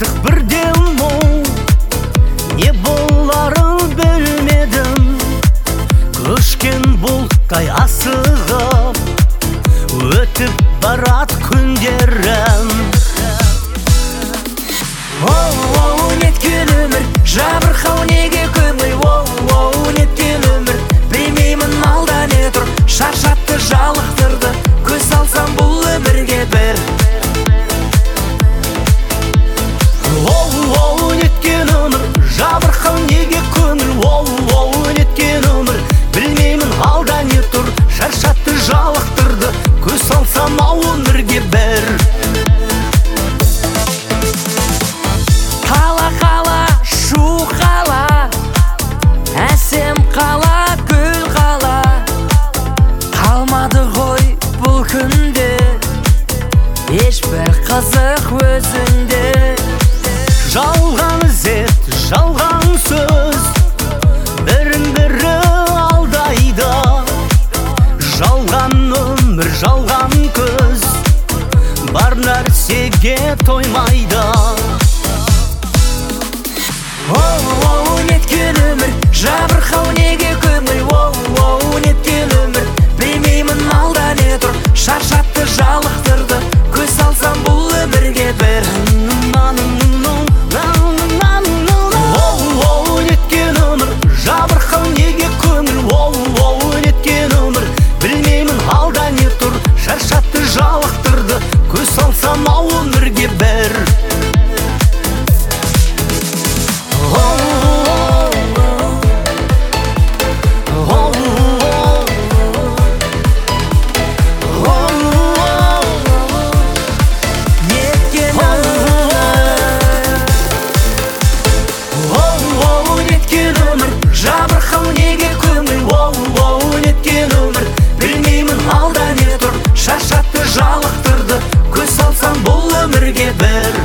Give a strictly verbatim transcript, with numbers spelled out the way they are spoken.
артық бірден мұң, не боларын білмедім. Көшкен бұлттай асығып өтіп барат күндерім. Оу-оу, неткен өмір, жабырқау неге көңіл. Оу-оу, неткен өмір, білмеймін алда не тұр. Шаршатты, жалықтырды, көз салсам бұл өмірге бір. Оу-оу, неткен өмір, жабырқау неге көңіл. Оу-оу, неткен өмір, білмеймін алда не тұр. Шаршатты, жалықтырды, көз салсам ау өмірге бір. Қала-қала, шу қала, әсем қала, гүл қала. Қалмады ғой бұл күнде ешбір қызық өзіңде. Жалған ізет, жалған сөз, бірін-бірі алдайды. Жалған өмір, жалған көз, бар нәрсеге тоймайды. Оу-оу, неткен өмір, жабырқау неге көңіл. Оу-оу, неткен өмір, білмеймін алда не тұр. Шаршатты, жалықтырды, көз салсам бұл өмірге бір. Оу-оу, неткен өмір, жабырқау неге көңіл. Оу-оу, неткен өмір, білмеймін алда не тұр. Шаршатты, жалықтырды, көз салсам ау өмірге бір. Жабырқау неге көңіл. Оу-оу, неткен өмір, білмеймін алда не тұр. Шаршатты, жалықтырды, көз салсам бұл өмірге бір.